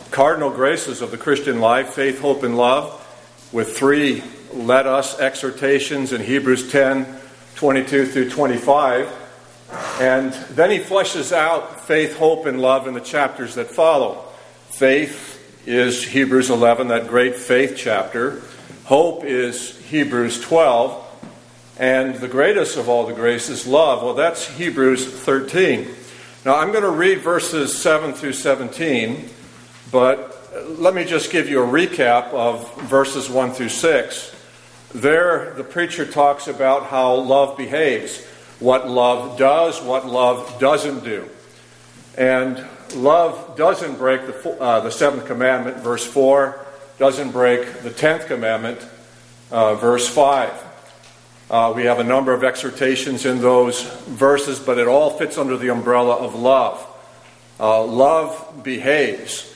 cardinal graces of the Christian life, faith, hope, and love, with 3 let us exhortations in Hebrews 10:22 through 25. And then he fleshes out faith, hope, and love in the chapters that follow. Faith is Hebrews 11, that great faith chapter. Hope is Hebrews 12. And the greatest of all the graces, love, well, that's Hebrews 13. Now, I'm going to read verses 7 through 17, but let me just give you a recap of verses 1 through 6. There, the preacher talks about how love behaves, what love does, what love doesn't do. And love doesn't break the 7th commandment, verse 4, doesn't break the 10th commandment, verse 5. We have a number of exhortations in those verses, but it all fits under the umbrella of love. Love behaves.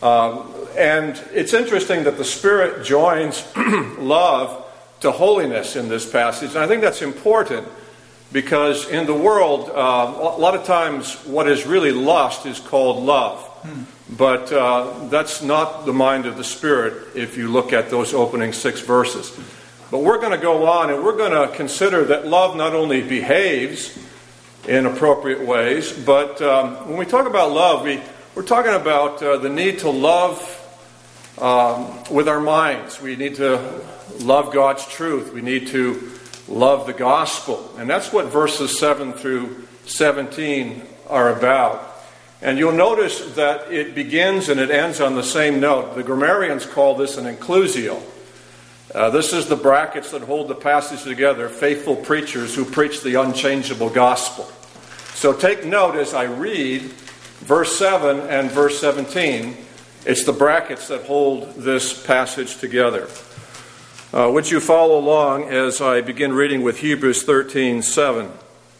And it's interesting that the Spirit joins love to holiness in this passage. And I think that's important because in the world, a lot of times what is really lust is called love. But that's not the mind of the Spirit if you look at those opening 6 verses. But we're going to go on and we're going to consider that love not only behaves in appropriate ways, but when we talk about love, we're talking about the need to love with our minds. We need to love God's truth. We need to love the gospel. And that's what verses 7 through 17 are about. And you'll notice that it begins and it ends on the same note. The grammarians call this an inclusio. This is the brackets that hold the passage together, faithful preachers who preach the unchangeable gospel. So take note as I read verse 7 and verse 17. It's the brackets that hold this passage together. Would you follow along as I begin reading with Hebrews 13:7?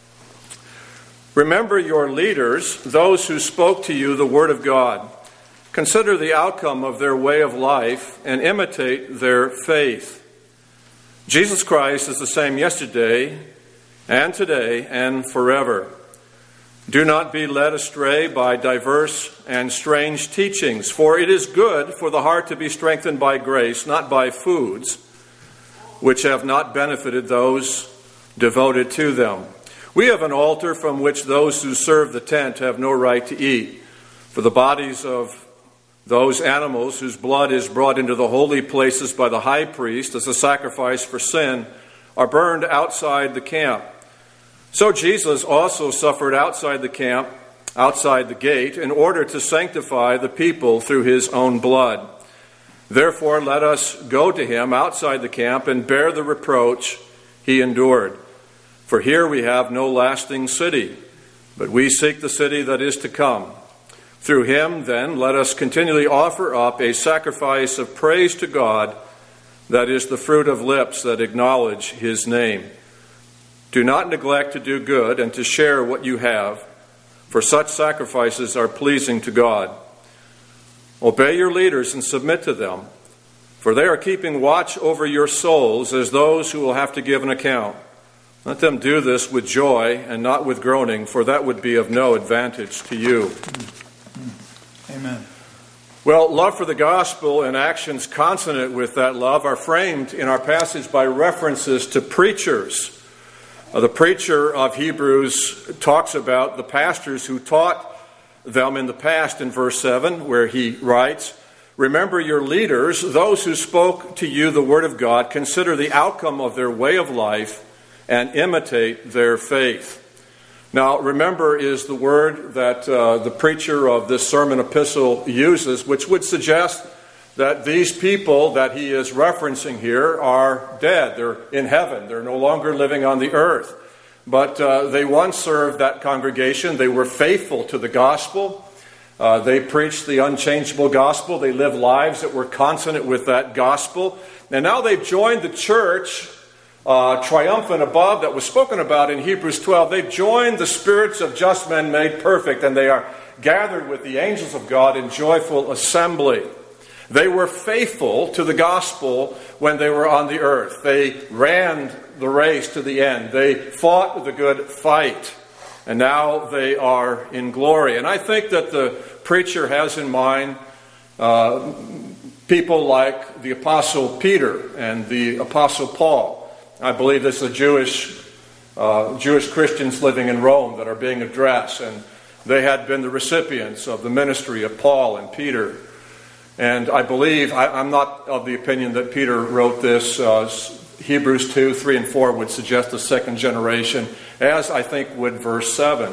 Remember your leaders, those who spoke to you the word of God. Consider the outcome of their way of life and imitate their faith. Jesus Christ is the same yesterday and today and forever. Do not be led astray by diverse and strange teachings, for it is good for the heart to be strengthened by grace, not by foods, which have not benefited those devoted to them. We have an altar from which those who serve the tent have no right to eat, for the bodies of those animals whose blood is brought into the holy places by the high priest as a sacrifice for sin are burned outside the camp. So Jesus also suffered outside the camp, outside the gate, in order to sanctify the people through his own blood. Therefore, let us go to him outside the camp and bear the reproach he endured. For here we have no lasting city, but we seek the city that is to come. Through him, then, let us continually offer up a sacrifice of praise to God, that is the fruit of lips that acknowledge his name. Do not neglect to do good and to share what you have, for such sacrifices are pleasing to God. Obey your leaders and submit to them, for they are keeping watch over your souls as those who will have to give an account. Let them do this with joy and not with groaning, for that would be of no advantage to you. Amen. Well, love for the gospel and actions consonant with that love are framed in our passage by references to preachers. The preacher of Hebrews talks about the pastors who taught them in the past in verse 7, where he writes, Remember your leaders, those who spoke to you the word of God, consider the outcome of their way of life and imitate their faith. Now, remember is the word that the preacher of this sermon epistle uses, which would suggest that these people that he is referencing here are dead. They're in heaven. They're no longer living on the earth. But they once served that congregation. They were faithful to the gospel. They preached the unchangeable gospel. They lived lives that were consonant with that gospel. And now they've joined the church triumphant above that was spoken about in Hebrews 12. They've joined the spirits of just men made perfect, and they are gathered with the angels of God in joyful assembly. They were faithful to the gospel when they were on the earth. They ran the race to the end. They fought the good fight. And now they are in glory. And I think that the preacher has in mind People like the Apostle Peter and the Apostle Paul. I believe this is Jewish Christians living in Rome that are being addressed, and they had been the recipients of the ministry of Paul and Peter. And I believe, I'm not of the opinion that Peter wrote this. Hebrews 2, 3, and 4 would suggest the second generation, as I think would verse 7.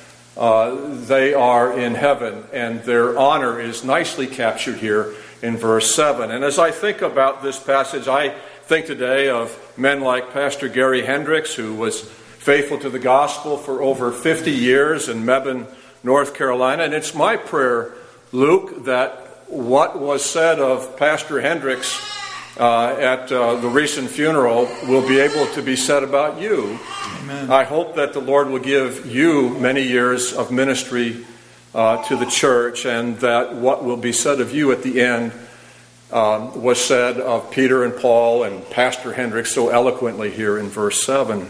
They are in heaven, and their honor is nicely captured here in verse 7. And as I think about this passage, I think today of men like Pastor Gary Hendricks, who was faithful to the gospel for over 50 years in Mebane, North Carolina. And it's my prayer, Luke, that what was said of Pastor Hendricks at the recent funeral will be able to be said about you. Amen. I hope that the Lord will give you many years of ministry to the church, and that what will be said of you at the end was said of Peter and Paul and Pastor Hendricks so eloquently here in verse 7.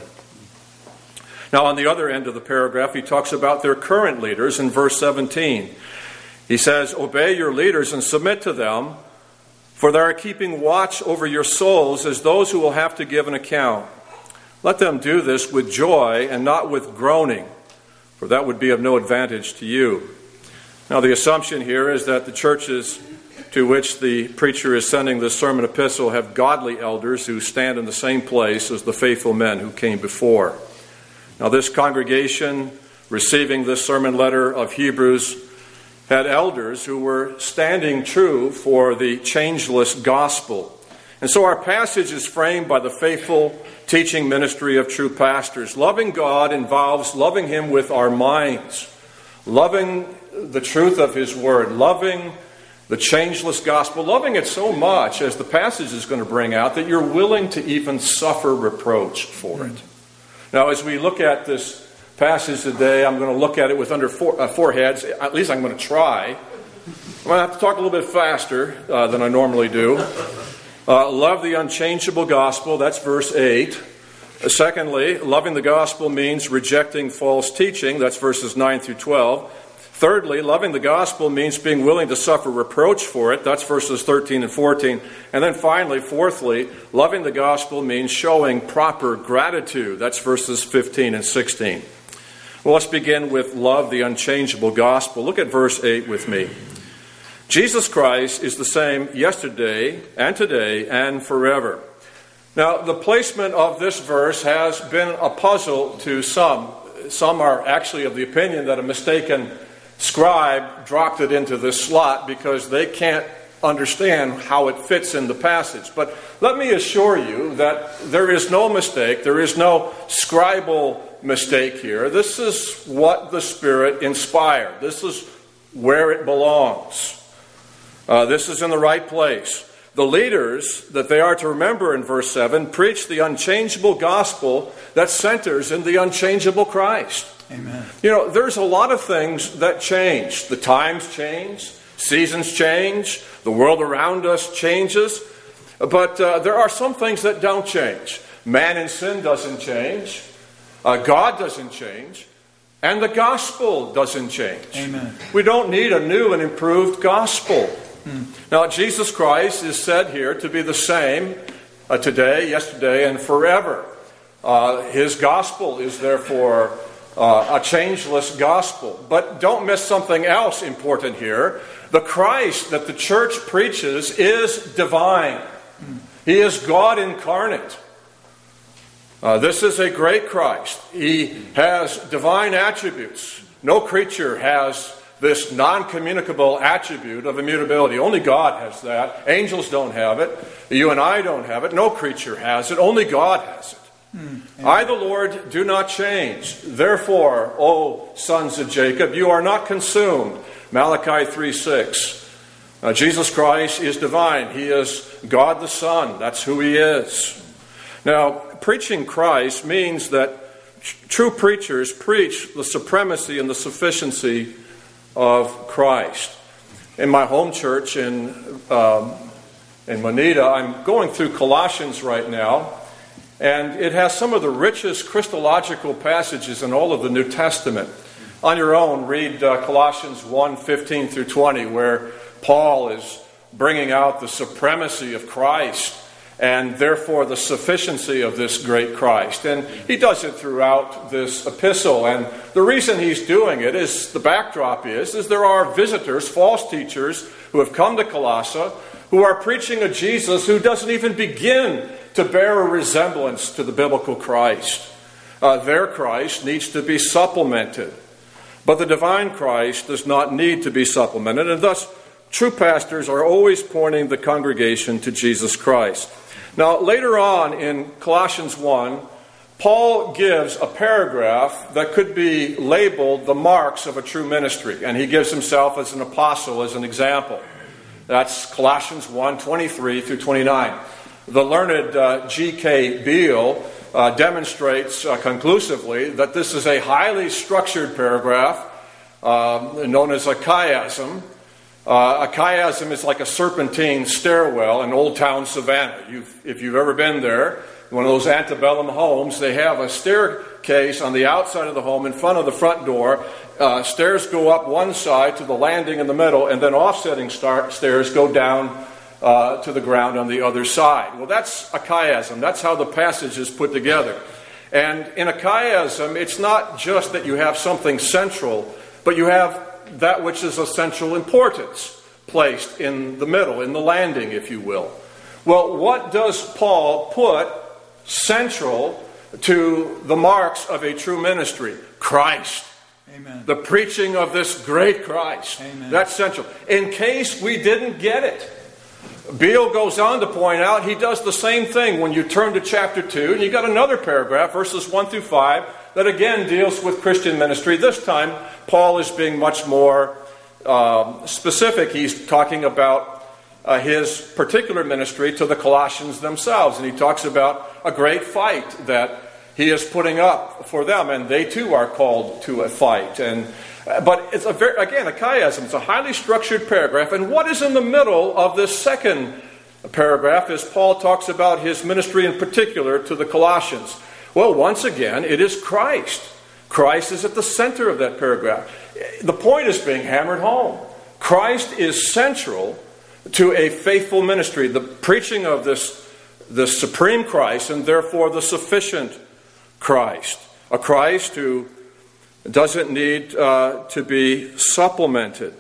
Now, on the other end of the paragraph, he talks about their current leaders in verse 17. He says, "Obey your leaders and submit to them, for they are keeping watch over your souls as those who will have to give an account. Let them do this with joy and not with groaning, for that would be of no advantage to you." Now, the assumption here is that the churches to which the preacher is sending this sermon epistle have godly elders who stand in the same place as the faithful men who came before. Now, this congregation receiving this sermon letter of Hebrews had elders who were standing true for the changeless gospel. And so our passage is framed by the faithful teaching ministry of true pastors. Loving God involves loving Him with our minds, loving the truth of His Word, loving the changeless gospel, loving it so much, as the passage is going to bring out, that you're willing to even suffer reproach for it. Now, as we look at this passage today, I'm going to look at it with under four heads. At least I'm going to try. I'm going to have to talk a little bit faster than I normally do. Love the unchangeable gospel. That's verse 8. Secondly, loving the gospel means rejecting false teaching. That's verses 9 through 12. Thirdly, loving the gospel means being willing to suffer reproach for it. That's verses 13 and 14. And then finally, fourthly, loving the gospel means showing proper gratitude. That's verses 15 and 16. Well, let's begin with love the unchangeable gospel. Look at verse 8 with me. Jesus Christ is the same yesterday and today and forever. Now, the placement of this verse has been a puzzle to some. Some are actually of the opinion that a mistaken scribe dropped it into this slot because they can't understand how it fits in the passage. But let me assure you that there is no mistake. There is no scribal mistake here. This is what the Spirit inspired. This is where it belongs. This is in the right place. The leaders that they are to remember in verse 7 preach the unchangeable gospel that centers in the unchangeable Christ. Amen. You know, there's a lot of things that change. The times change, seasons change, the world around us changes, but there are some things that don't change. Man in sin doesn't change, God doesn't change, and the gospel doesn't change. Amen. We don't need a new and improved gospel. Now, Jesus Christ is said here to be the same today, yesterday, and forever. His gospel is therefore a changeless gospel. But don't miss something else important here. The Christ that the church preaches is divine. He is God incarnate. This is a great Christ. He has divine attributes. No creature has this non-communicable attribute of immutability. Only God has that. Angels don't have it. You and I don't have it. No creature has it. Only God has it. I, the Lord, do not change. Therefore, O sons of Jacob, you are not consumed. Malachi 3:6. Jesus Christ is divine. He is God the Son. That's who He is. Now, preaching Christ means that true preachers preach the supremacy and the sufficiency of Christ. In my home church in Moneta, I'm going through Colossians right now, and it has some of the richest Christological passages in all of the New Testament. On your own, read Colossians 1:15 through 20, where Paul is bringing out the supremacy of Christ and therefore the sufficiency of this great Christ. And he does it throughout this epistle. And the reason he's doing it is, the backdrop is there are visitors, false teachers, who have come to Colossae, who are preaching a Jesus who doesn't even begin to bear a resemblance to the biblical Christ. Their Christ needs to be supplemented. But the divine Christ does not need to be supplemented, and thus true pastors are always pointing the congregation to Jesus Christ. Now, later on in Colossians 1, Paul gives a paragraph that could be labeled the marks of a true ministry, and he gives himself as an apostle as an example. That's Colossians 1, 23 through 29. The learned G.K. Beale demonstrates conclusively that this is a highly structured paragraph known as a chiasm. A chiasm is like a serpentine stairwell in Old Town Savannah. If you've ever been there, one of those antebellum homes, they have a staircase on the outside of the home in front of the front door. Stairs go up one side to the landing in the middle, and then offsetting stairs go down to the ground on the other side. Well, that's a chiasm. That's how the passage is put together. And in a chiasm, it's not just that you have something central, but you have that which is of central importance placed in the middle, in the landing, if you will. Well, what does Paul put central to the marks of a true ministry? Christ. Amen. The preaching of this great Christ. Amen. That's central. In case we didn't get it, Beale goes on to point out he does the same thing when you turn to chapter 2, and you got another paragraph, verses 1 through 5, that again deals with Christian ministry. This time, Paul is being much more specific. He's talking about his particular ministry to the Colossians themselves, and he talks about a great fight that he is putting up for them, and they too are called to a fight. But it's a chiasm. It's a highly structured paragraph. And what is in the middle of this second paragraph is Paul talks about his ministry in particular to the Colossians. Well, once again, it is Christ. Christ is at the center of that paragraph. The point is being hammered home. Christ is central to a faithful ministry, the preaching of this supreme Christ, and therefore the sufficient Christ. A Christ who doesn't need to be supplemented.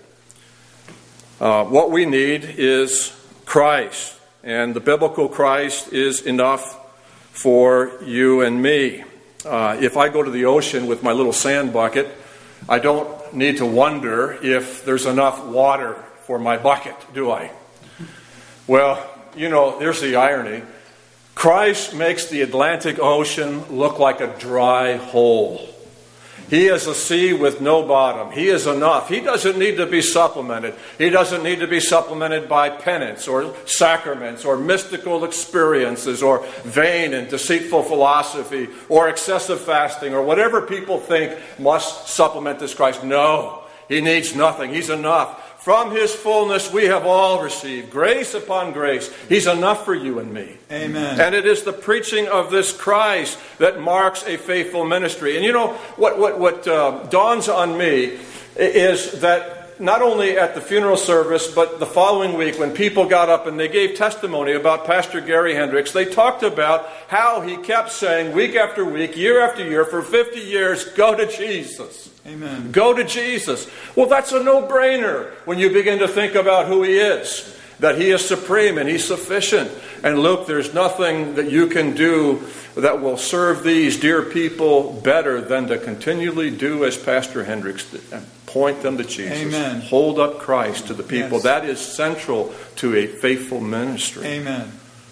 What we need is Christ, and the biblical Christ is enough for you and me. If I go to the ocean with my little sand bucket, I don't need to wonder if there's enough water for my bucket, do I? Well, there's the irony. Christ makes the Atlantic Ocean look like a dry hole. He is a sea with no bottom. He is enough. He doesn't need to be supplemented. He doesn't need to be supplemented by penance or sacraments or mystical experiences or vain and deceitful philosophy or excessive fasting or whatever people think must supplement this Christ. No, he needs nothing. He's enough. From his fullness we have all received grace upon grace. He's enough for you and me. Amen. And it is the preaching of this Christ that marks a faithful ministry. And what dawns on me is that not only at the funeral service, but the following week when people got up and they gave testimony about Pastor Gary Hendricks, they talked about how he kept saying week after week, year after year, for 50 years, go to Jesus. Amen. Go to Jesus. Well, that's a no-brainer when you begin to think about who he is, that he is supreme and he's sufficient. And look, there's nothing that you can do that will serve these dear people better than to continually do as Pastor Hendricks did and point them to Jesus. Amen. Hold up Christ to the people. Yes. That is central to a faithful ministry. Amen.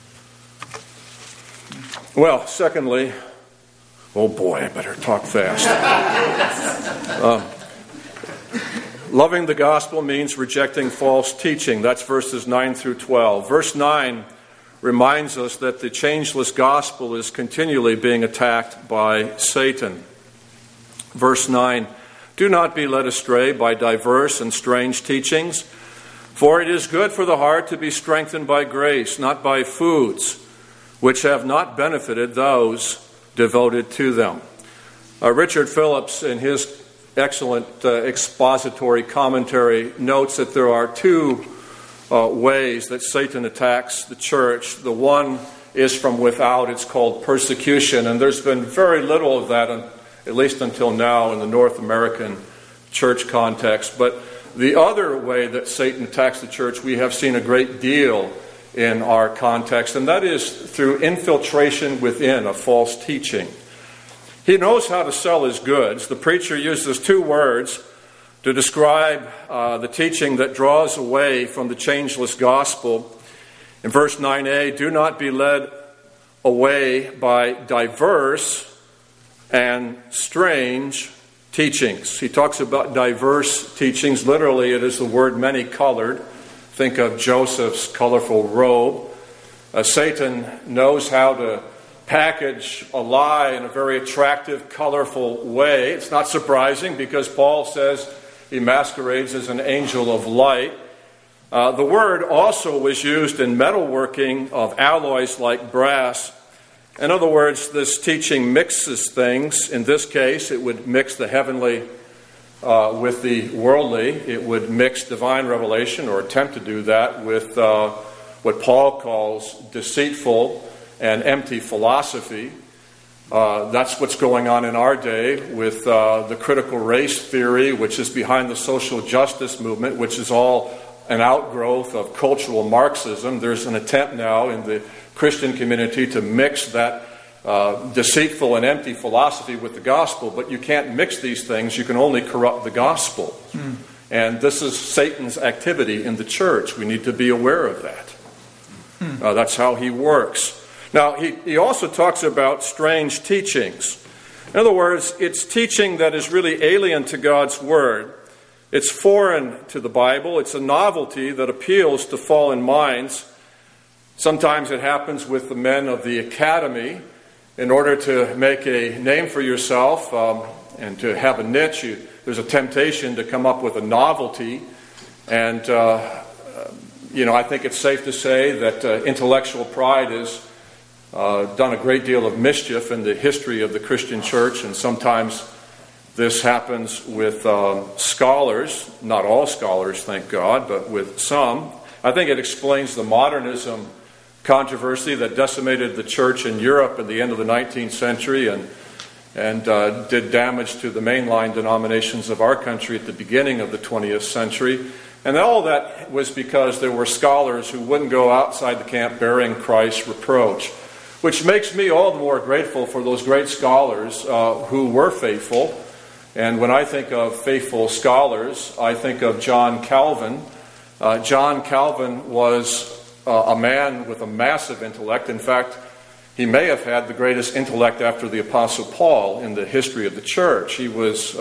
Well, secondly, oh boy, I better talk fast. Loving the gospel means rejecting false teaching. That's verses 9 through 12. Verse 9 reminds us that the changeless gospel is continually being attacked by Satan. Verse 9, do not be led astray by diverse and strange teachings, for it is good for the heart to be strengthened by grace, not by foods, which have not benefited those devoted to them. Richard Phillips, in his excellent expository commentary, notes that there are two ways that Satan attacks the church. The one is from without. It's called persecution. And there's been very little of that, at least until now, in the North American church context. But the other way that Satan attacks the church, we have seen a great deal in our context, and that is through infiltration within a false teaching. He knows how to sell his goods. The preacher uses two words to describe the teaching that draws away from the changeless gospel. In verse 9a, do not be led away by diverse and strange teachings. He talks about diverse teachings. Literally, it is the word many-colored. Think of Joseph's colorful robe. Satan knows how to package a lie in a very attractive, colorful way. It's not surprising because Paul says he masquerades as an angel of light. The word also was used in metalworking of alloys like brass. In other words, this teaching mixes things. In this case, it would mix the heavenly with the worldly. It would mix divine revelation, or attempt to do that, with what Paul calls deceitful and empty philosophy. That's what's going on in our day with the critical race theory, which is behind the social justice movement, which is all an outgrowth of cultural Marxism. There's an attempt now in the Christian community to mix that deceitful and empty philosophy with the gospel, but you can't mix these things. You can only corrupt the gospel. And this is Satan's activity in the church. We need to be aware of that. That's how he works. Now, he also talks about strange teachings. In other words, it's teaching that is really alien to God's Word. It's foreign to the Bible. It's a novelty that appeals to fallen minds. Sometimes it happens with the men of the academy. In order to make a name for yourself and to have a niche, there's a temptation to come up with a novelty. And, I think it's safe to say that intellectual pride has done a great deal of mischief in the history of the Christian church. And sometimes this happens with scholars, not all scholars, thank God, but with some. I think it explains the modernism controversy that decimated the church in Europe at the end of the 19th century and did damage to the mainline denominations of our country at the beginning of the 20th century. And all that was because there were scholars who wouldn't go outside the camp bearing Christ's reproach, which makes me all the more grateful for those great scholars who were faithful. And when I think of faithful scholars, I think of John Calvin. John Calvin was a man with a massive intellect. In fact, he may have had the greatest intellect after the Apostle Paul in the history of the church. He was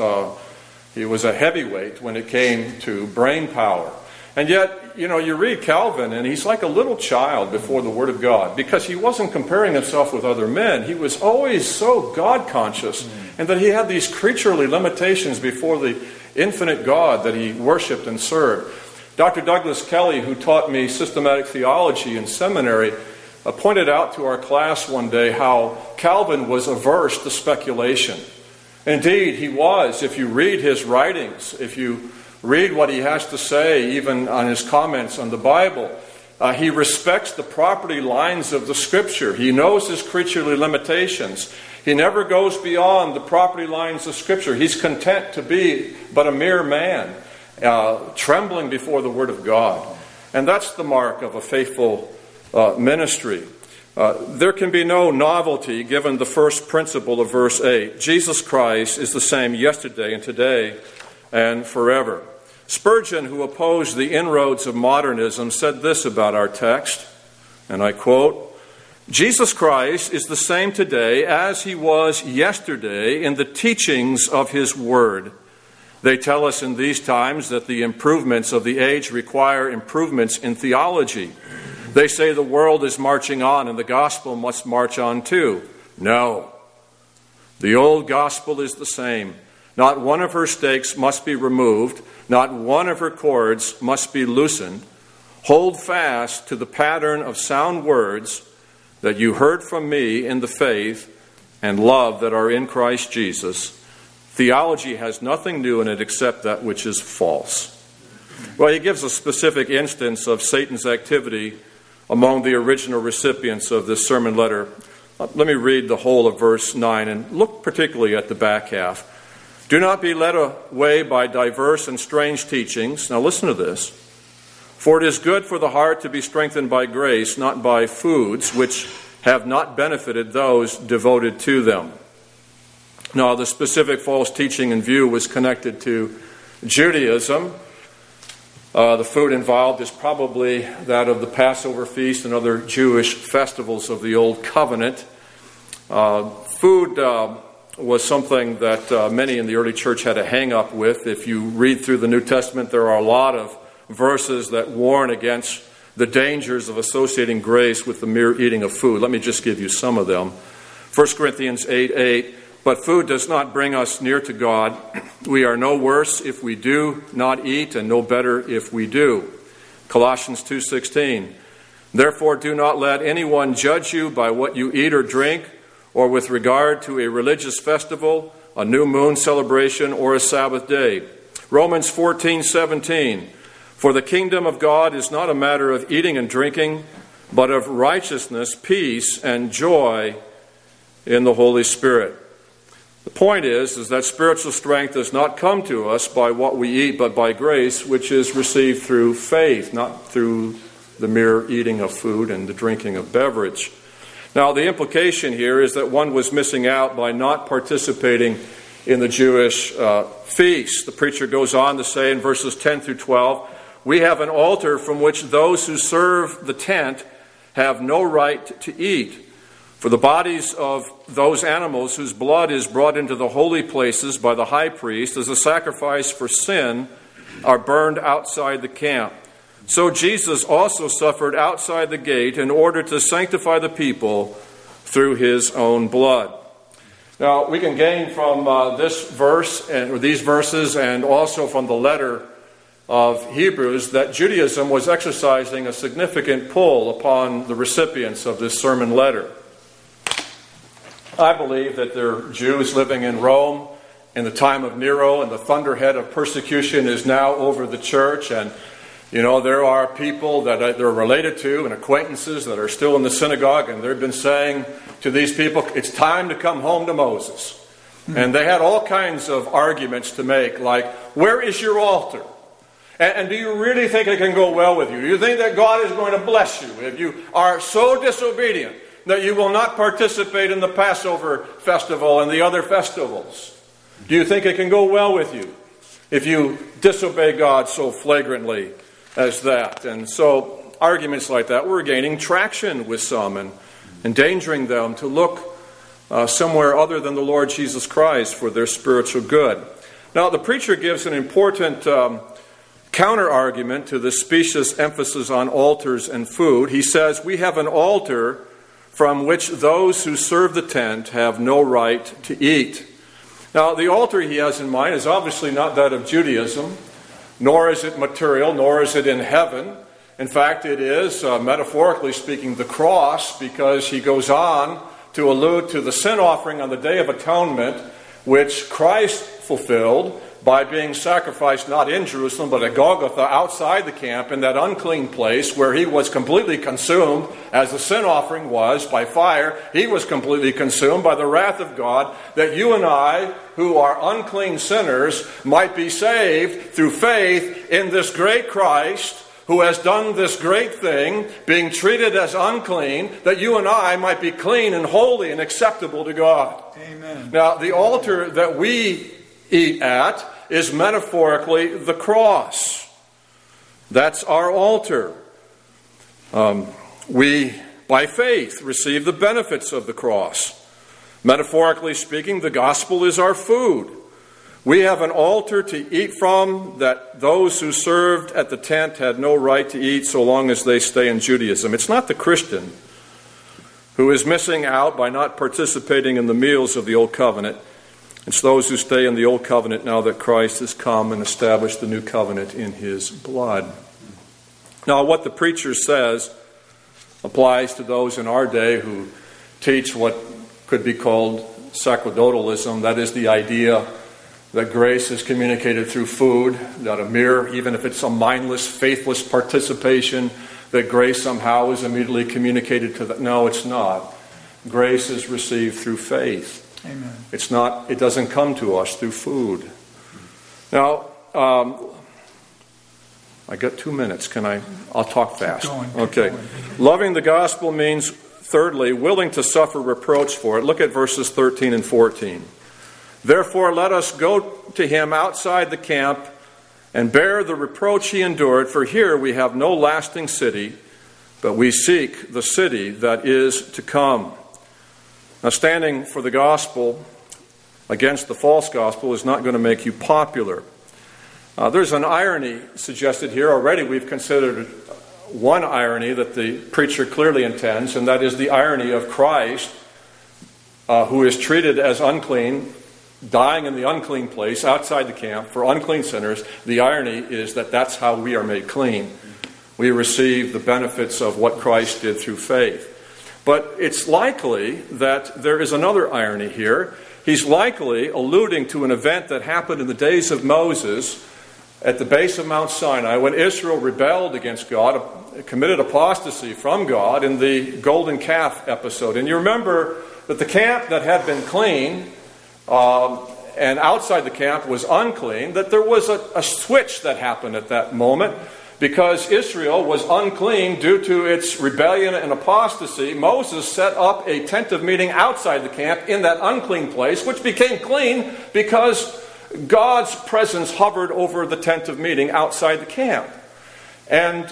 a heavyweight when it came to brain power. And yet, you read Calvin and he's like a little child before the Word of God, because he wasn't comparing himself with other men. He was always so God-conscious, and that he had these creaturely limitations before the infinite God that he worshipped and served. Dr. Douglas Kelly, who taught me systematic theology in seminary, pointed out to our class one day how Calvin was averse to speculation. Indeed, he was. If you read his writings, if you read what he has to say, even on his comments on the Bible, he respects the property lines of the Scripture. He knows his creaturely limitations. He never goes beyond the property lines of Scripture. He's content to be but a mere man, trembling before the Word of God. And that's the mark of a faithful ministry. There can be no novelty given the first principle of verse 8. Jesus Christ is the same yesterday and today and forever. Spurgeon, who opposed the inroads of modernism, said this about our text, and I quote, Jesus Christ is the same today as he was yesterday in the teachings of his word. They tell us in these times that the improvements of the age require improvements in theology. They say the world is marching on and the gospel must march on too. No. The old gospel is the same. Not one of her stakes must be removed. Not one of her cords must be loosened. Hold fast to the pattern of sound words that you heard from me in the faith and love that are in Christ Jesus. Theology has nothing new in it except that which is false. Well, he gives a specific instance of Satan's activity among the original recipients of this sermon letter. Let me read the whole of verse 9 and look particularly at the back half. Do not be led away by diverse and strange teachings. Now listen to this. For it is good for the heart to be strengthened by grace, not by foods which have not benefited those devoted to them. Now, the specific false teaching in view was connected to Judaism. The food involved is probably that of the Passover feast and other Jewish festivals of the Old Covenant. Food was something that many in the early church had a hang-up with. If you read through the New Testament, there are a lot of verses that warn against the dangers of associating grace with the mere eating of food. Let me just give you some of them. 1 Corinthians 8:8, but food does not bring us near to God. We are no worse if we do not eat, and no better if we do. Colossians 2:16, therefore do not let anyone judge you by what you eat or drink, or with regard to a religious festival, a new moon celebration, or a Sabbath day. Romans 14:17, for the kingdom of God is not a matter of eating and drinking, but of righteousness, peace, and joy in the Holy Spirit. The point is that spiritual strength does not come to us by what we eat, but by grace, which is received through faith, not through the mere eating of food and the drinking of beverage. Now, the implication here is that one was missing out by not participating in the Jewish feast. The preacher goes on to say in verses 10 through 12, we have an altar from which those who serve the tent have no right to eat. For the bodies of those animals whose blood is brought into the holy places by the high priest as a sacrifice for sin are burned outside the camp. So Jesus also suffered outside the gate in order to sanctify the people through his own blood. Now, we can gain from this verse or these verses and also from the letter of Hebrews that Judaism was exercising a significant pull upon the recipients of this sermon letter. I believe that there are Jews living in Rome in the time of Nero, and the thunderhead of persecution is now over the church. And, you know, there are people that they're related to and acquaintances that are still in the synagogue, and they've been saying to these people, it's time to come home to Moses. And they had all kinds of arguments to make, like, where is your altar? And do you really think it can go well with you? Do you think that God is going to bless you if you are so disobedient that you will not participate in the Passover festival and the other festivals? Do you think it can go well with you if you disobey God so flagrantly as that? And so arguments like that were gaining traction with some and endangering them to look somewhere other than the Lord Jesus Christ for their spiritual good. Now, the preacher gives an important counter-argument to the specious emphasis on altars and food. He says, we have an altar from which those who serve the tent have no right to eat. Now, the altar he has in mind is obviously not that of Judaism, nor is it material, nor is it in heaven. In fact, it is, metaphorically speaking, the cross, because he goes on to allude to the sin offering on the Day of Atonement, which Christ fulfilled by being sacrificed not in Jerusalem, but at Golgotha, outside the camp, in that unclean place where he was completely consumed, as the sin offering was, by fire. He was completely consumed by the wrath of God, that you and I, who are unclean sinners, might be saved through faith in this great Christ, who has done this great thing, being treated as unclean, that you and I might be clean and holy and acceptable to God. Amen. Now, the altar that we eat at is metaphorically the cross. That's our altar. We, by faith, receive the benefits of the cross. Metaphorically speaking, the gospel is our food. We have an altar to eat from that those who served at the tent had no right to eat so long as they stay in Judaism. It's not the Christian who is missing out by not participating in the meals of the Old Covenant. It's those who stay in the Old Covenant now that Christ has come and established the New Covenant in his blood. Now, what the preacher says applies to those in our day who teach what could be called sacerdotalism. That is the idea that grace is communicated through food, not a mere, even if it's a mindless, faithless participation, that grace somehow is immediately communicated to that. No, it's not. Grace is received through faith. Amen. It doesn't come to us through food. Now, I got 2 minutes. I'll talk fast. Keep going. Loving the gospel means, thirdly, willing to suffer reproach for it. Look at verses 13 and 14. Therefore, let us go to him outside the camp and bear the reproach he endured, for here we have no lasting city, but we seek the city that is to come. Now, standing for the gospel against the false gospel is not going to make you popular. There's an irony suggested here. Already we've considered one irony that the preacher clearly intends, and that is the irony of Christ, who is treated as unclean, dying in the unclean place outside the camp for unclean sinners. The irony is that that's how we are made clean. We receive the benefits of what Christ did through faith. But it's likely that there is another irony here. He's likely alluding to an event that happened in the days of Moses at the base of Mount Sinai when Israel rebelled against God, committed apostasy from God in the golden calf episode. And you remember that the camp that had been clean and outside the camp was unclean, that there was a switch that happened at that moment. Because Israel was unclean due to its rebellion and apostasy, Moses set up a tent of meeting outside the camp in that unclean place, which became clean because God's presence hovered over the tent of meeting outside the camp. And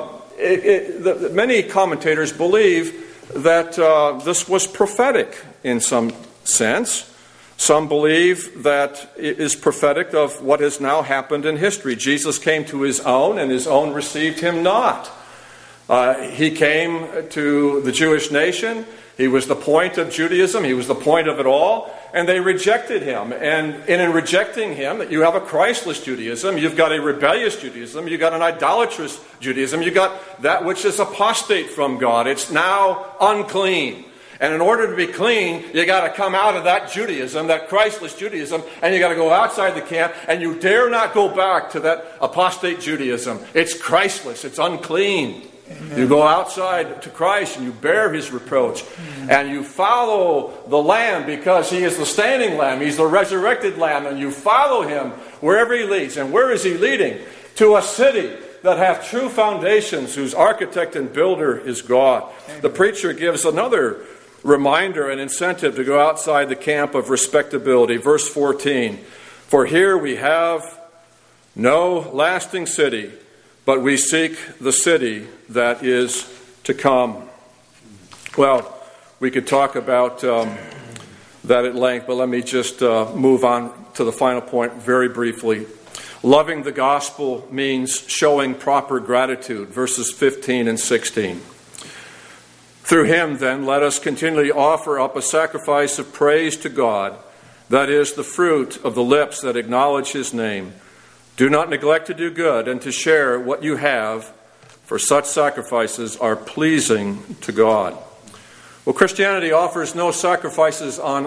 many commentators believe that this was prophetic in some sense. Some believe that it is prophetic of what has now happened in history. Jesus came to his own, and his own received him not. He came to the Jewish nation. He was the point of Judaism. He was the point of it all. And they rejected him. And in rejecting him, you have a Christless Judaism. You've got a rebellious Judaism. You've got an idolatrous Judaism. You've got that which is apostate from God. It's now unclean. And in order to be clean, you got to come out of that Judaism, that Christless Judaism, and you got to go outside the camp, and you dare not go back to that apostate Judaism. It's Christless. It's unclean. Amen. You go outside to Christ and you bear his reproach. And you follow the Lamb because he is the standing Lamb. He's the resurrected Lamb. And you follow him wherever he leads. And where is he leading? To a city that hath true foundations, whose architect and builder is God. Amen. The preacher gives another reminder and incentive to go outside the camp of respectability. Verse 14, for here we have no lasting city, but we seek the city that is to come. Well, we could talk about that at length, but let me just move on to the final point very briefly. Loving the gospel means showing proper gratitude, verses 15 and 16. Through him, then, let us continually offer up a sacrifice of praise to God, that is, the fruit of the lips that acknowledge his name. Do not neglect to do good and to share what you have, for such sacrifices are pleasing to God. Well, Christianity offers no sacrifices on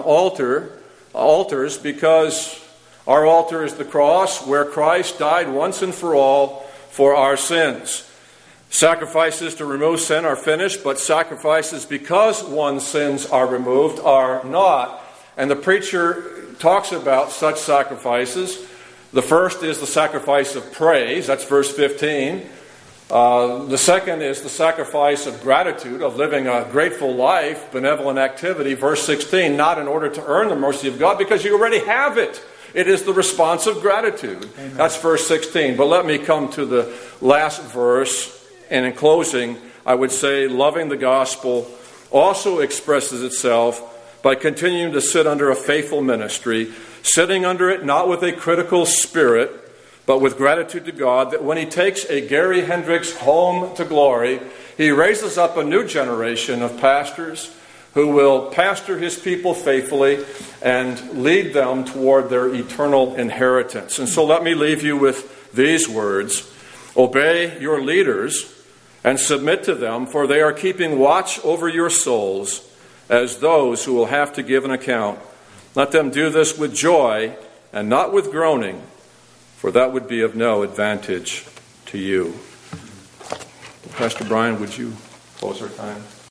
altars because our altar is the cross where Christ died once and for all for our sins. Sacrifices to remove sin are finished, but sacrifices because one's sins are removed are not. And the preacher talks about such sacrifices. The first is the sacrifice of praise, that's verse 15. The second is the sacrifice of gratitude, of living a grateful life, benevolent activity, verse 16, not in order to earn the mercy of God, because you already have it. It is the response of gratitude. Amen. That's verse 16. But let me come to the last verse. And in closing, I would say loving the gospel also expresses itself by continuing to sit under a faithful ministry, sitting under it not with a critical spirit, but with gratitude to God, that when he takes a Gary Hendricks home to glory, he raises up a new generation of pastors who will pastor his people faithfully and lead them toward their eternal inheritance. And so let me leave you with these words. Obey your leaders and submit to them, for they are keeping watch over your souls as those who will have to give an account. Let them do this with joy and not with groaning, for that would be of no advantage to you. Pastor Brian, would you close our time?